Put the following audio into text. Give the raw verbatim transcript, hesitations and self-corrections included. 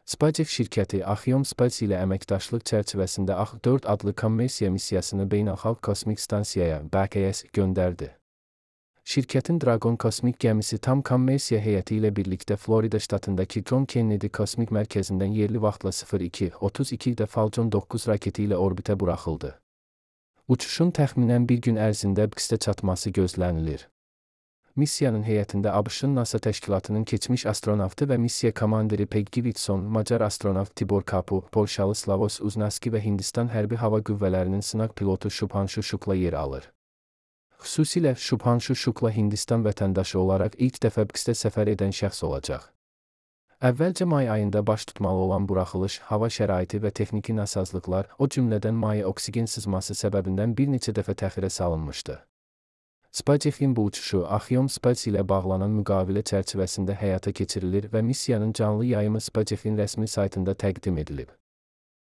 SpaceX şirkəti Axiom Space ilə əməkdaşlıq çərçivəsində A X dörd adlı kommersiya missiyasını beynəlxalq kosmik stansiyaya B K S göndərdi. Şirkətin Dragon kosmik gəmisi tam kommersiya heyəti ilə birlikdə Florida ştatındakı John Kennedy kosmik mərkəzindən yerli vaxtla sıfır iki otuz ikidə Falcon doqquz raketi ilə orbitə buraxıldı. Uçuşun təxminən bir gün ərzində B K S-ə çatması gözlənilir. Missiyanın heyətində ABŞ-ın NASA təşkilatının keçmiş astronavtı və missiya komandiri Peggy Whitson, Macar astronavt Tibor Kapu, Polşalı Slavos Uznaski və Hindistan Hərbi Hava Qüvvələrinin sınaq pilotu Shubhanshu Shukla yer alır. Xüsusilə Shubhanshu Shukla Hindistan vətəndaşı olaraq ilk dəfə B K S-ə səfər edən şəxs olacaq. Əvvəlcə may ayında baş tutmalı olan buraxılış, hava şəraiti və texniki nasazlıqlar, o cümlədən maya oksigen sızması səbəbindən bir neçə dəfə təxirə salınmışdı. SpaceX-in bu uçuşu Axiom Space ilə bağlanan müqavilə çərçivəsində həyata keçirilir və missiyanın canlı yayımı SpaceX-in rəsmi saytında təqdim edilib.